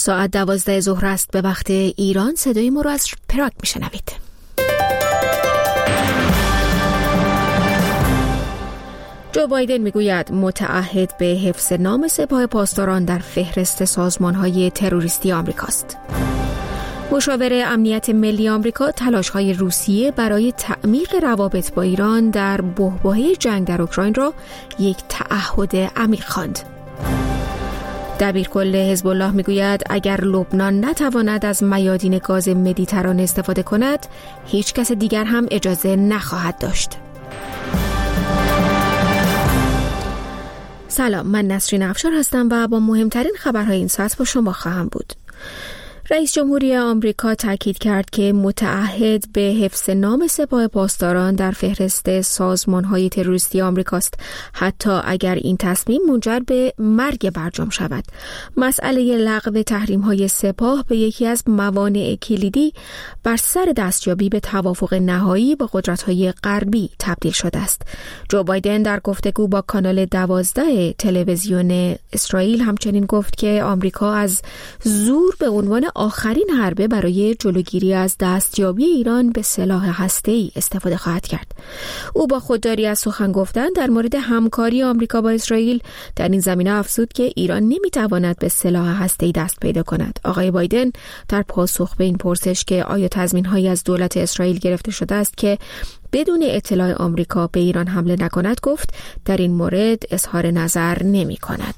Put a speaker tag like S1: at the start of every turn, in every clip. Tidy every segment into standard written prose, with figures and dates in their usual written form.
S1: ساعت 12 ظهر است به وقت ایران. صدای ما رو از پراگ میشنوید. جو بایدن میگوید متعهد به حفظ نام سپاه پاسداران در فهرست سازمان‌های تروریستی آمریکاست. مشاور امنیت ملی آمریکا تلاش‌های روسیه برای تعمیق روابط با ایران در بحبوحه جنگ در اوکراین را یک تعهد عمیق خواند. دبیرکل حزب الله میگوید اگر لبنان نتواند از میادین گاز مدیترانه استفاده کند، هیچ کس دیگر هم اجازه نخواهد داشت. سلام، من نسرین افشار هستم و با مهمترین خبرهای این ساعت با شما خواهم بود. رئیس جمهوری آمریکا تاکید کرد که متعهد به حفظ نام سپاه پاسداران در فهرست سازمان‌های تروریستی آمریکاست، حتی اگر این تصمیم منجر به مرگ برجام شود. مسئله لغو تحریم‌های سپاه به یکی از موانع کلیدی بر سر دستیابی به توافق نهایی با قدرت‌های غربی تبدیل شده است. جو بایدن در گفتگو با کانال 12 تلویزیون اسرائیل همچنین گفت که آمریکا از زور به عنوان آخرین حربه برای جلوگیری از دستیابی ایران به سلاح هسته‌ای استفاده خواهد کرد. او با خودداری از سخن گفتن در مورد همکاری آمریکا با اسرائیل در این زمینه افزود که ایران نمیتواند به سلاح هسته‌ای دست پیدا کند. آقای بایدن در پاسخ به این پرسش که آیا تضمین‌هایی از دولت اسرائیل گرفته شده است که بدون اطلاع آمریکا به ایران حمله نکند، گفت در این مورد اظهار نظر نمی‌کند.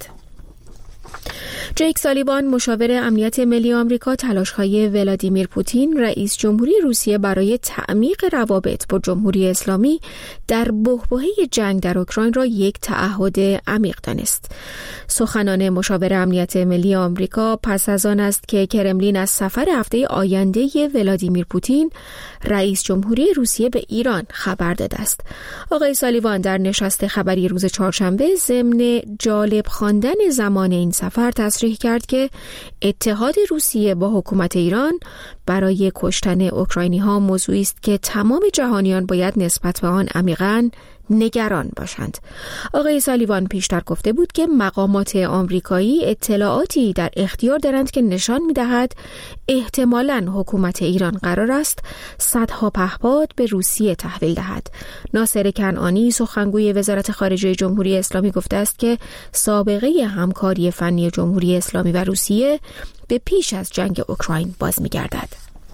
S1: جیک سالیوان مشاور امنیت ملی آمریکا تلاش‌های ولادیمیر پوتین رئیس جمهوری روسیه برای تعمیق روابط با جمهوری اسلامی در بحبوحه جنگ در اوکراین را یک تعهد عمیق دانست. سخنان مشاور امنیت ملی آمریکا پس از آن است که کرملین از سفر هفته آینده ولادیمیر پوتین رئیس جمهوری روسیه به ایران خبر داده است. آقای سالیوان در نشست خبری روز چهارشنبه ضمن جالب خواندن زمان این سفر تصریح کرد که اتحاد روسیه با حکومت ایران برای کشتن اوکراینی‌ها موضوعی است که تمام جهانیان باید نسبت به آن عمیقاً نگران باشند. آقای سالیوان پیشتر گفته بود که مقامات آمریکایی اطلاعاتی در اختیار دارند که نشان می‌دهد احتمالاً حکومت ایران قرار است صدها پهپاد به روسیه تحویل دهد. ناصر کنعانی سخنگوی وزارت خارجه جمهوری اسلامی گفته است که سابقه همکاری فنی جمهوری اسلامی و روسیه به پیش از جنگ اوکراین باز می‌گردد.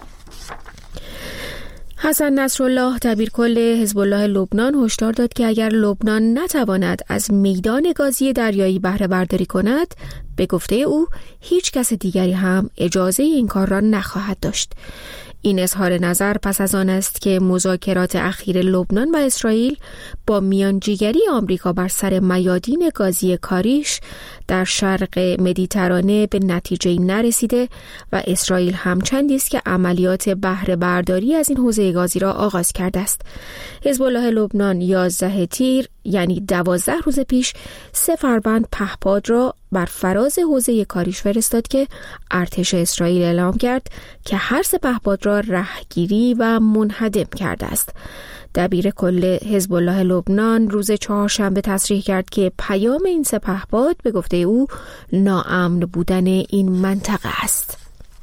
S1: حسن نصرالله دبیرکل حزب الله لبنان هشدار داد که اگر لبنان نتواند از میدان گازی دریایی بهره برداری کند، به گفته او هیچ کس دیگری هم اجازه این کار را نخواهد داشت. این اظهار نظر پس از آن است که مذاکرات اخیر لبنان و اسرائیل با میانجیگری آمریکا بر سر میادین گازی کاریش در شرق مدیترانه به نتیجه نرسیده و اسرائیل هم چندی است که عملیات بهره برداری از این حوزه گازی را آغاز کرده است. حزب الله لبنان 11 تیر یعنی 12 روز پیش 3 فروند پهپاد را بر فراز حوزه کاریش فرستاد که ارتش اسرائیل اعلام کرد که هر 3 پهپاد را رهگیری و منهدم کرده است. دبیر کل حزب الله لبنان روز چهارشنبه تصریح کرد که پیام این 3 پهپاد به گفته او ناامن بودن این منطقه است.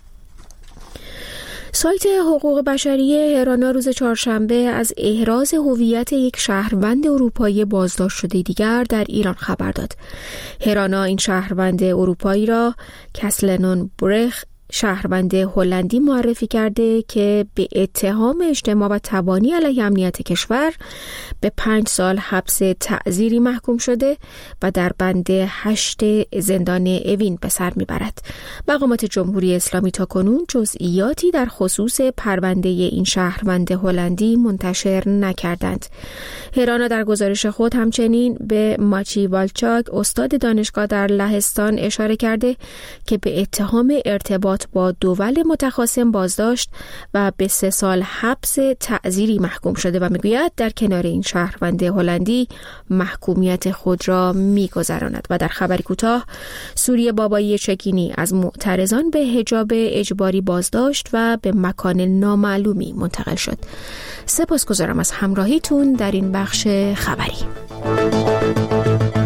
S1: سایت حقوق بشری هرانا روز چهارشنبه از احراز هویت یک شهروند اروپایی بازداشت شده دیگر در ایران خبر داد. هرانا این شهروند اروپایی را کسلنون برخ شهروند هلندی معرفی کرده که به اتهام اجتماع و تبانی علیه امنیت کشور به 5 سال حبس تعزیری محکوم شده و در بند 8 زندان اوین به سر میبرد. مقامات جمهوری اسلامی تاکنون جزئیاتی در خصوص پرونده این شهروند هلندی منتشر نکردند. هرانا در گزارش خود همچنین به ماچی والچاک استاد دانشگاه در لهستان اشاره کرده که به اتهام ارتباط با دول متخاصم بازداشت و به 3 سال حبس تعزیری محکوم شده و میگوید در کنار این شهروند هلندی محکومیت خود را میگذراند. و در خبری کوتاه، سوری بابایی چکینی از معترضان به حجاب اجباری بازداشت و به مکان نامعلومی منتقل شد. سپاسگزارم از همراهیتون در این بخش خبری.